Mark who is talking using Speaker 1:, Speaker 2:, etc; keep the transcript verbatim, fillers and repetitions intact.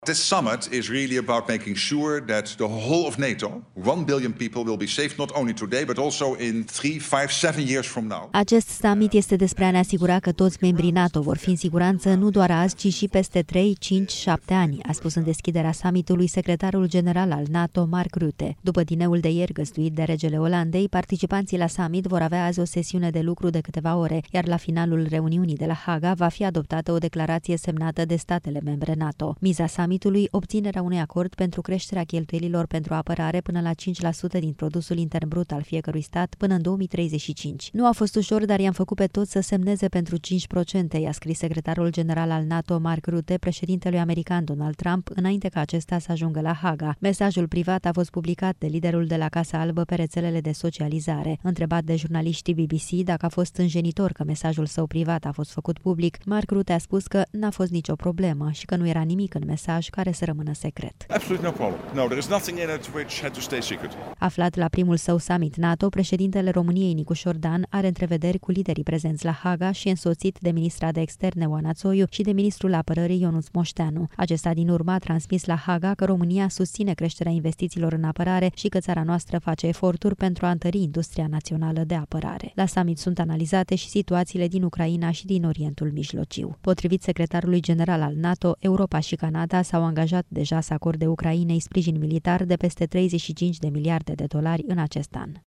Speaker 1: This summit is really about making sure that the whole of NATO, one billion people, will be safe not only today, but also in three, five, seven years from now.
Speaker 2: Acest summit este despre a ne asigura că toți membrii NATO vor fi în siguranță nu doar azi, ci și peste trei, cinci, șapte ani, a spus în deschiderea summitului secretarul general al NATO, Mark Rutte. După dineul de ieri găzduit de regele Olandei, participanții la summit vor avea azi o sesiune de lucru de câteva ore, iar la finalul reuniunii de la Haga va fi adoptată o declarație semnată de statele membre NATO. Miza summitului, obținerea unui acord pentru creșterea cheltuielilor pentru apărare până la cinci la sută din produsul intern brut al fiecărui stat până în două mii treizeci și cinci. Nu a fost ușor, dar i-am făcut pe toți să semneze pentru cinci la sută, i-a scris secretarul general al NATO, Mark Rutte, președintelui american Donald Trump, înainte ca acesta să ajungă la Haga. Mesajul privat a fost publicat de liderul de la Casa Albă pe rețelele de socializare. Întrebat de jurnaliștii B B C dacă a fost îngenitor că mesajul său privat a fost făcut public, Mark Rutte a spus că n-a fost nicio problemă și că nu era nimic în mesaj care să rămână secret.
Speaker 1: Absolutely no problem. No, there is nothing in it which had to stay secret.
Speaker 2: Aflat la primul său summit NATO, președintele României Nicușor Dan are întrevederi cu liderii prezenți la Haga și însoțit de ministra de externe Oana Țoiu și de ministrul apărării Ionuț Moșteanu. Acesta din urmă a transmis la Haga că România susține creșterea investițiilor în apărare și că țara noastră face eforturi pentru a întări industria națională de apărare. La summit sunt analizate și situațiile din Ucraina și din Orientul Mijlociu. Potrivit secretarului general al NATO, Europa și Canada s-au angajat deja să acorde Ucrainei sprijin militar de peste treizeci și cinci de miliarde de dolari în acest an.